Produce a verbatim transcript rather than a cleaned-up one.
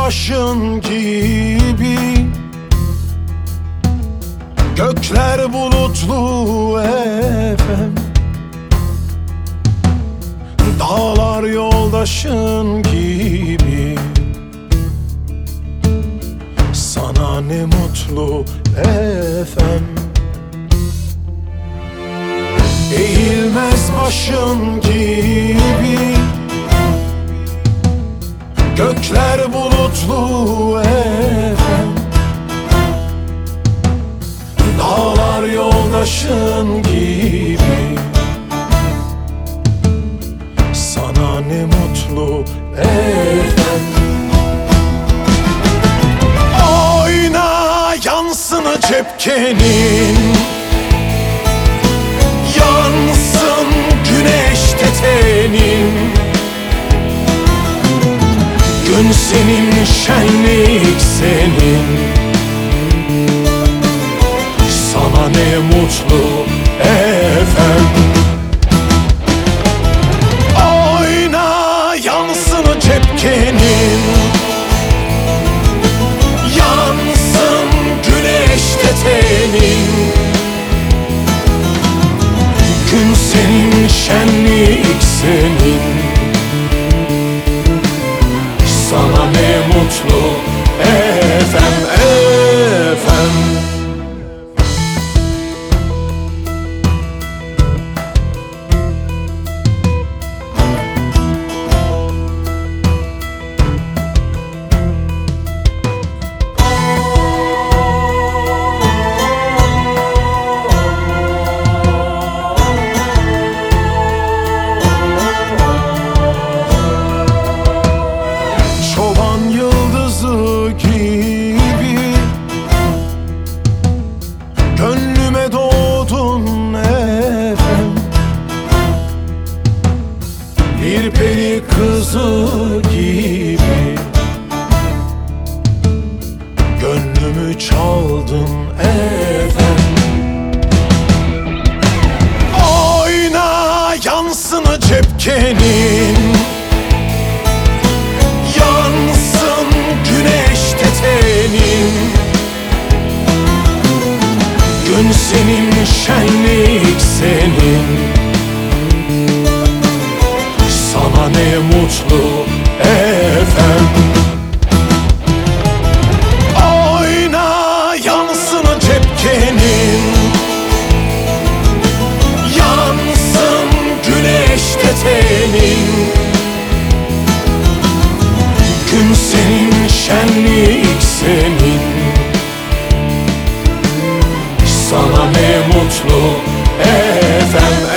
başın gibi. Gökler bulutlu efem, dağlar yoldaşın gibi. Sana ne mutlu efem. Eğilmez başın gibi. Gökler bulutlu efem, dağlar yoldaşın gibi. Sana ne mutlu efem. Oyna yansın cepkenin, yansın güneşte tenin. Gün senin, şenlik senin. Sana ne mutlu efem. Oyna yansın cepkenin, yansın güneşte tenin. Gün senin, şenlik senin. Sana ne mutlu efem, efem. Gibi gönlüme doğdun efem, bir peri kızı gibi. Gönlümü çaldın efem. Oyna yansın cepkenin, yansın güneşte tenin. Gün senin, şenlik senin. Sana ne mutlu efem. Oyna yansın cepkenin, yansın güneşte tenin. Gün senin, şenlik senin. Sana ne mutlu efem.